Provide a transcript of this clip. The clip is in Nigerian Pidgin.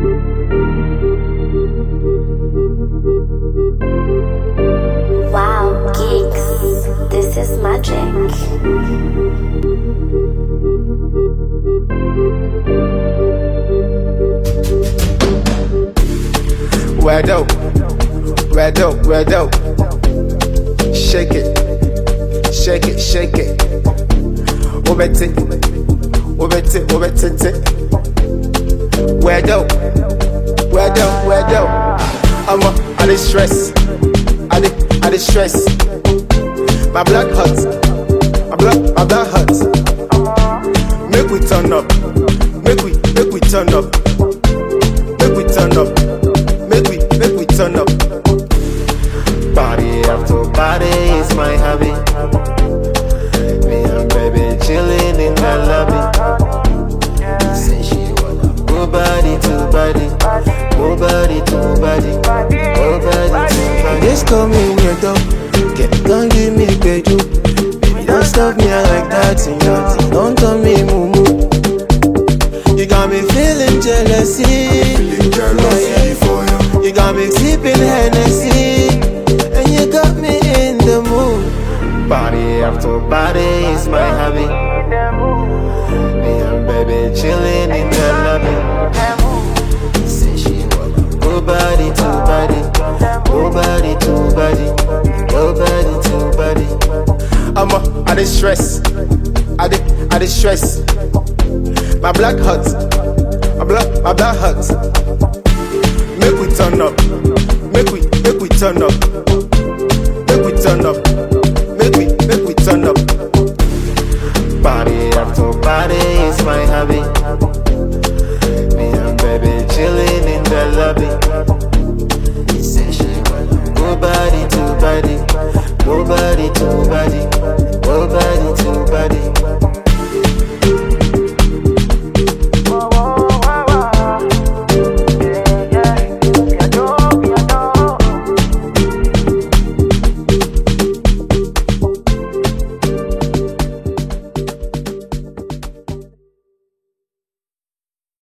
Wow, geeks, this is magic. We're dope, we're dope, we're dope. Shake it, shake it, shake it. Obeti, obeti, obeti. We're dope, we're dope, we're dope. I dey stress, I dey stress. My blood hurts, my blood hurts. Make we turn up, make we turn up, make we turn up, make we turn up. Party after party is my hobby. Me and baby chilling in the lobby. Say she wanna go body to body, go body to body, go body to body. Just call me weirdo, don't give me beju. Baby, don't stop me like that, señor. Don't tell me mumu. You got me feeling jealousy, for you. You got me sipping Hennessy, and you got me in the mood. Body after body is my hobby. Me and baby chilling in the lobby. Say she wanna go body to body, go body to body, go body to body. I dey stress, I dey stress. My blood hurts, my blood hurts. Make we turn up, make we turn up, make we turn up, make we turn up. Party after party is my hobby. Me and baby chilling in the lobby. He say she wanna go body to body, go body to body.